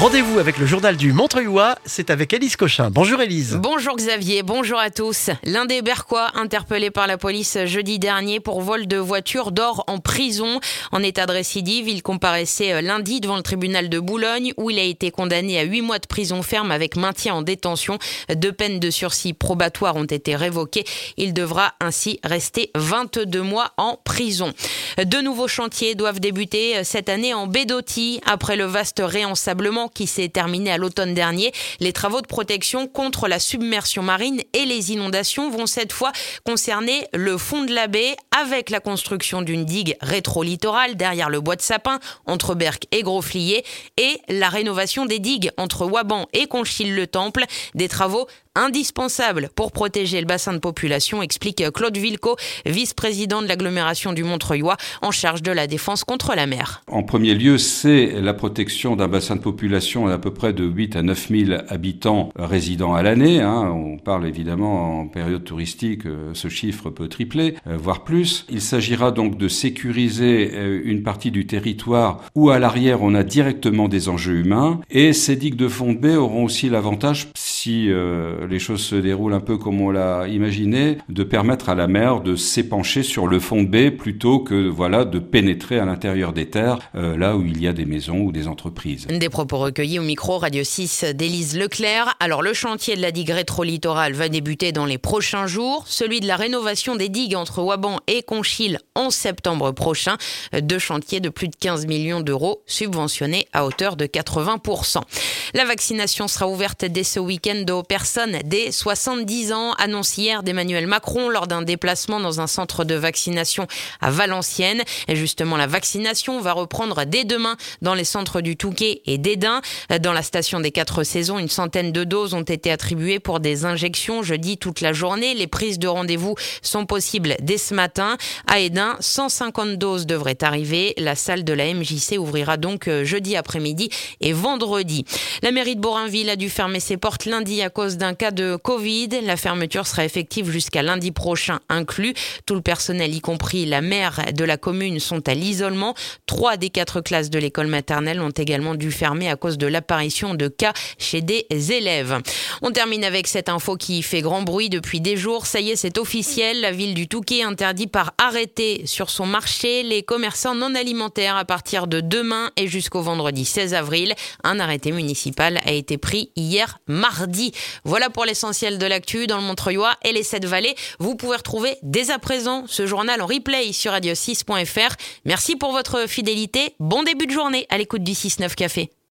Rendez-vous avec le journal du Montreuilois, c'est avec Élise Cochin. Bonjour Élise. Bonjour Xavier, bonjour à tous. L'un des Berquois interpellé par la police jeudi dernier pour vol de voiture dort en prison. En état de récidive, il comparaissait lundi devant le tribunal de Boulogne où il a été condamné à 8 mois de prison ferme avec maintien en détention. 2 peines de sursis probatoires ont été révoquées. Il devra ainsi rester 22 mois en prison. 2 nouveaux chantiers doivent débuter cette année en baie d'Authie. Après le vaste réensablement qui s'est terminé à l'automne dernier, les travaux de protection contre la submersion marine et les inondations vont cette fois concerner le fond de la baie avec la construction d'une digue rétro-littorale derrière le bois de sapin entre Berck et Grosflier et la rénovation des digues entre Waban et Conchil-le-Temple, des travaux indispensables pour protéger le bassin de population, explique Claude Vilco, vice-président de l'agglomération du Montreuilois en charge de la défense contre la mer. En premier lieu, c'est la protection d'un bassin de population d'à peu près de 8 à 9 000 habitants résidant à l'année. On parle évidemment en période touristique, ce chiffre peut tripler, voire plus. Il s'agira donc de sécuriser une partie du territoire où à l'arrière on a directement des enjeux humains. Et ces digues de fond de baie auront aussi l'avantage, si les choses se déroulent un peu comme on l'a imaginé, de permettre à la mer de s'épancher sur le fond de baie plutôt que de pénétrer à l'intérieur des terres, là où il y a des maisons ou des entreprises. Des propos recueillis au micro Radio 6 d'Élise Leclerc. Alors le chantier de la digue rétro-littorale va débuter dans les prochains jours. Celui de la rénovation des digues entre Waban et Conchil en septembre prochain. 2 chantiers de plus de 15 millions d'euros subventionnés à hauteur de 80%. La vaccination sera ouverte dès ce week-end aux personnes dès 70 ans, annonce hier d'Emmanuel Macron lors d'un déplacement dans un centre de vaccination à Valenciennes. Et justement, la vaccination va reprendre dès demain dans les centres du Touquet et d'Edin. Dans la station des 4 saisons, une centaine de doses ont été attribuées pour des injections jeudi toute la journée. Les prises de rendez-vous sont possibles dès ce matin. À Edin, 150 doses devraient arriver. La salle de la MJC ouvrira donc jeudi après-midi et vendredi. La mairie de Borainville a dû fermer ses portes lundi à cause d'un cas de Covid. La fermeture sera effective jusqu'à lundi prochain inclus. Tout le personnel, y compris la maire de la commune, sont à l'isolement. 3 des 4 classes de l'école maternelle ont également dû fermer à cause de l'apparition de cas chez des élèves. On termine avec cette info qui fait grand bruit depuis des jours. Ça y est, c'est officiel. La ville du Touquet interdit par arrêté sur son marché les commerçants non alimentaires à partir de demain et jusqu'au vendredi 16 avril. Un arrêté municipal a été pris hier mardi. Voilà pour l'essentiel de l'actu dans le Montreuilois et les 7 vallées. Vous pouvez retrouver dès à présent ce journal en replay sur radio6.fr. Merci pour votre fidélité. Bon début de journée à l'écoute du 6-9 Café.